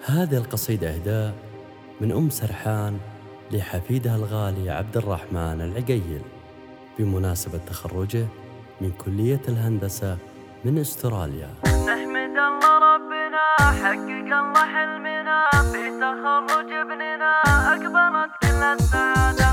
هذه القصيدة إهداء من أم سرحان لحفيدها الغالي عبد الرحمن العقيل بمناسبة تخرجه من كلية الهندسة من أستراليا. نحمد الله ربنا حقق الله حلمنا في تخرج ابننا أكبرت كل السعادة.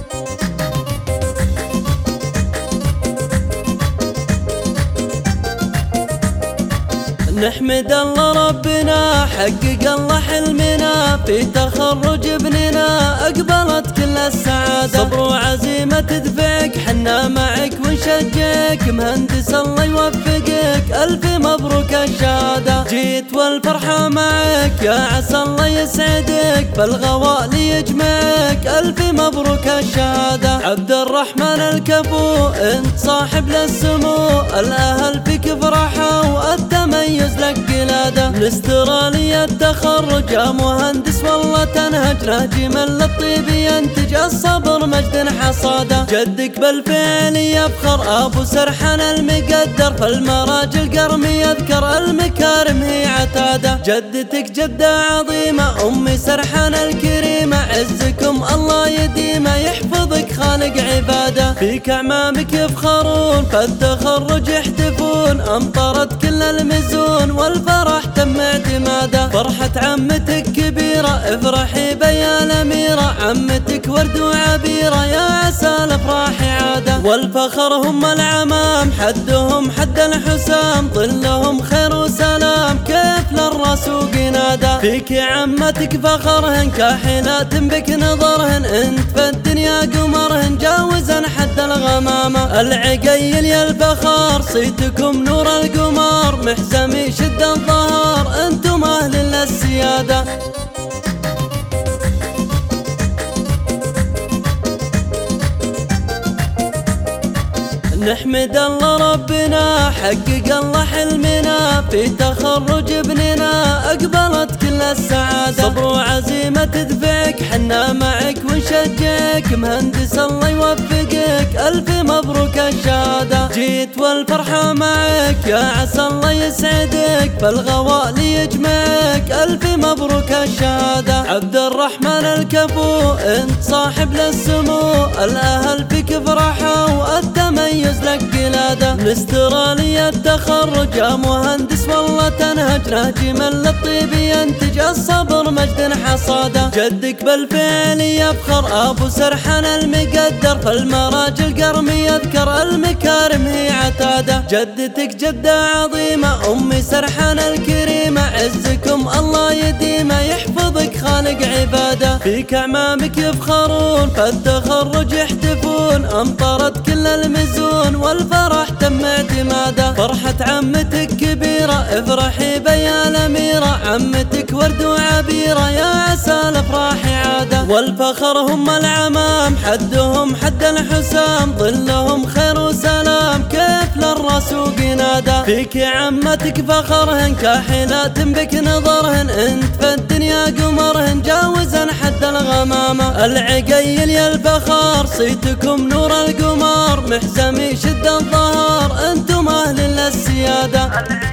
نحمد الله ربنا حقق الله حلمنا في تخرج ابننا أقبلت كل السعادة. صبر وعزيمة تدفعك حنا معك ونشجعك، مهندس الله يوفقك ألف مبروك الشهادة. جيت والفرحة معك يا عسى الله يسعدك، بالغوالي يجمعك ألف مبروك الشهادة. عبد الرحمن الكفو انت صاحب للسمو، الأهل فيك فرحوا والتميز لك قلادة. من استراليا التخرج يا مهندس والله تنهج، نهجي من للطيب ينتج الصبر مجد حصاده. جدك بالفعل يفخر أبو سرحان المقدر، فالمراجل قرمي يذكر المكارم هي عتاده. جدتك جدة عظيمة أمي سرحان الكريمة، عزكم الله يديمه يحفظك خالق عباده. فيك أعمامك يفخرون فالتخرج يحتفون، أمطرت كل المزون والفرح تم اعتماده. فرحة عمتك كبيرة افرحي بيا الأميرة، عمتك ورد وعبيرة يا عسى الأفراح عادة. والفخر هم العمام حدهم حد الحسام، ظلهم خير وسلام كيف للراس وقناده. فيك عمتك فخرهن كاحلات بك نظرهن، انت في الدنيا قمرهن جاوزن حد الغمامة. العقيل يا الفخار صيتكم نور القمر، محزمي شد الظهر انتم اهل للسيادة. نحمد الله ربنا حقق الله حلمنا في تخرج ابننا أقبلت كل السعادة. صبر وعزيمة تدفعك حنا معك ونشجعك، مهندس الله يوفقك ألف مبروك الشهادة. جيت والفرحة معك يا عسى الله يسعدك، بالغوالي يجمعك ألف مبروك الشهادة. عبد الرحمن الكفو انت صاحب للسمو، الأهل فيك فرحوا والتميز لك قلادة. من استراليا التخرج يا مهندس والله تنهج، نهجي من للطيب ينتج الصبر مجد حصاده. جدك بالفعل يفخر أبو سرحان المقدر، فالمراجل قرمي يذكر المكارم هي عتاده. جدتك جدة عظيمة أمي سرحان الكريمة، عزكم الله يديمه يحفظك خالق عباده. فيك أعمامك يفخرون فالتخرج يحتفون، أمطرت كل المزون والفرح تم اعتماده. فرحة عمتك كبيرة افرحي بيا الأميرة، عمتك ورد وعبيرة يا عسى الأفراح عادة. والفخر هم العمام حدهم حد الحسام، ظلهم خير وسلام كيف للراس وقناده. فيك عمتك فخرهن كاحلات بك نظرهن، انت في الدنيا قمرهن جاوزن حد الغمامة. العقيل يا الفخار صيتكم نور القمر، محزمي شد الظهر انتم اهل للسيادة.